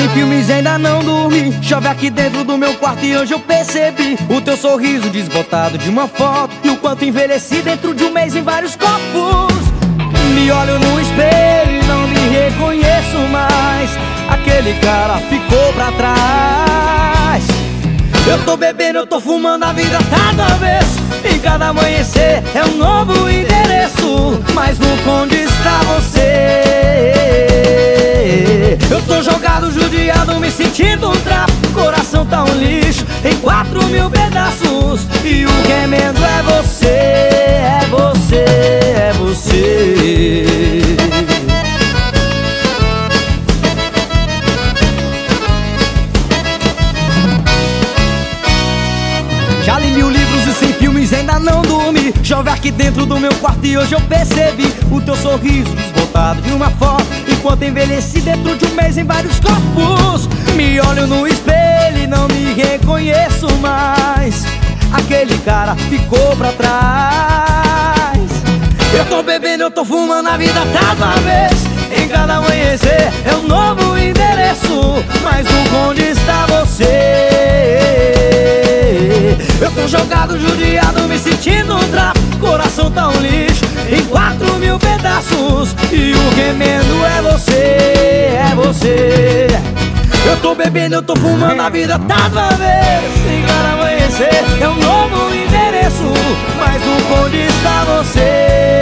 sem filmes, ainda não dormi. Chove aqui dentro do meu quarto e hoje eu percebi o teu sorriso desbotado de uma foto e o quanto envelheci dentro de um mês em vários copos. Me olho no espelho e não me reconheço mais. Aquele cara ficou pra trás. Eu tô bebendo, eu tô fumando, a vida tá do avesso. Em cada amanhecer é um novo endereço. Mas no onde está você? Eu tô jogado, judiado, me sentindo um trapo. Coração tá um lixo em 4.000 pedaços. E o que é medo é você, é você, é você. Já li 1000 livros e sem filmes, ainda não dormi. Chove aqui dentro do meu quarto e hoje eu percebi o teu sorriso desbotado de uma foto, enquanto envelheci dentro de um mês em vários corpos. Me olho no espelho e não me reconheço mais. Aquele cara ficou pra trás. Eu tô bebendo, eu tô fumando, a vida tá de uma vez. Em cada amanhecer é um novo endereço. Mas onde está você? Eu tô jogado, judiado, me sentindo um trapo. Coração tá um lixo em 4.000 pedaços. E o remendo é você, é você. Eu tô bebendo, eu tô fumando, a vida tá de uma vez. Em cada amanhecer é um novo endereço. Mas onde está você?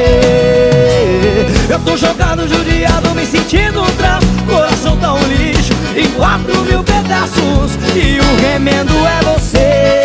Eu tô jogado, judiado, me sentindo um trapo. Coração tá um lixo em 4.000 pedaços. E o remendo é você.